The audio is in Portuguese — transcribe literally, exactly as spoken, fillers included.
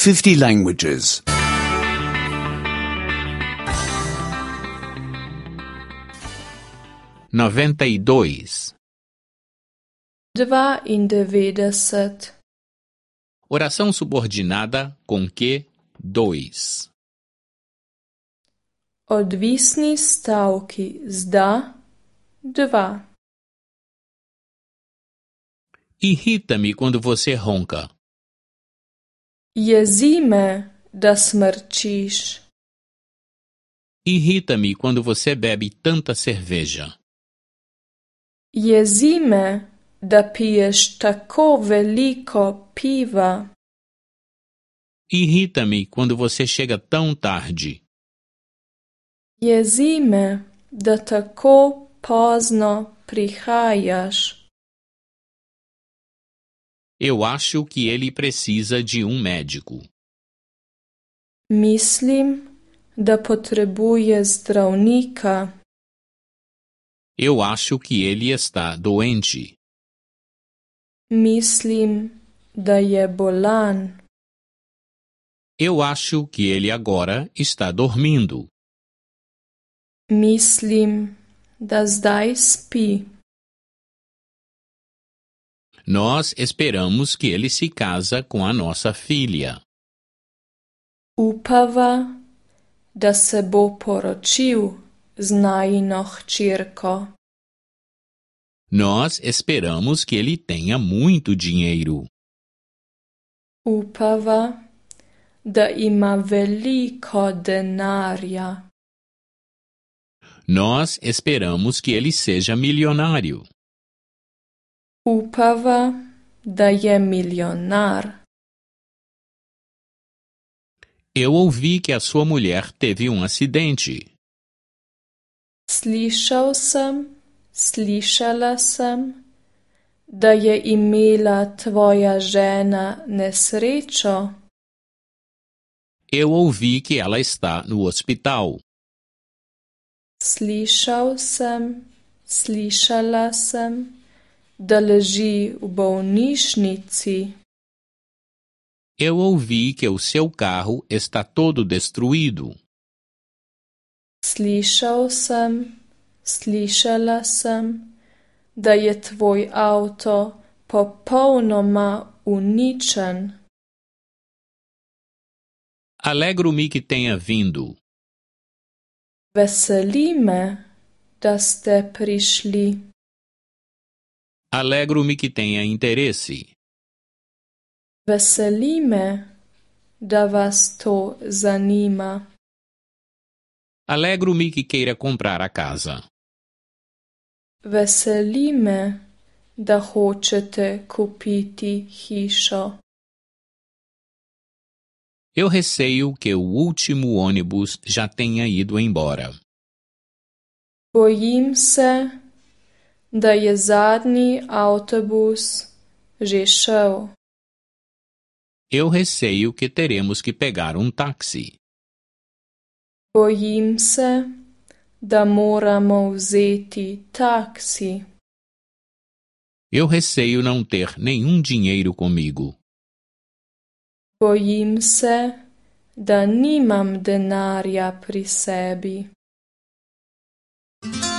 fifty languages. noventa e dois. dvaindevetdeset. Oração subordinada com que dois. Odvisni stavki z da, dva. Irrita-me quando você ronca. Jezi me, da smrčiš. Irrita-me quando você bebe tanta cerveja. Jezi me, da piješ tako veliko piva. Irrita-me quando você chega tão tarde. Jezi me, da tako pozno prihajaš. Eu acho que ele precisa de um médico. Mislim, da potrebuje zdravnika. Eu acho que ele está doente. Mislim, da je bolan. Eu acho que ele agora está dormindo. Mislim, da zdaj spi. Nós esperamos que ele se casa com a nossa filha. Upava, da se bo poročil z najino hčerko. Nós esperamos que ele tenha muito dinheiro. Upava, da ima veliko denarja. Nós esperamos que ele seja milionário. Upava, da je milijonar. Eu ouvi que a sua mulher teve um acidente. Slišal sem, slišala sem, da je imela tvoja žena nesrečo. Eu ouvi que ela está no hospital. Slišal sem, slišala sem, da leži v bolnišnici. Eu ouvi que o seu carro está todo destruído. Slišal sem, slišala sem, da je tvoj avto popolnoma uničen. Alegro-me que tenha vindo. Veseli me, da ste prišli. Alegro-me que tenha interesse. Veseli me, da vas to zanima. Alegro-me que queira comprar a casa. Veseli me, da hočete kupiti hišo. Eu receio que o último ônibus já tenha ido embora. Bojim se, da je zadnji avtobus že šel. Eu receio que teremos que pegar um táxi. Bojim se, da moramo vzeti taksi. Eu receio não ter nenhum dinheiro comigo. Bojim se, da nimam denarja pri sebi.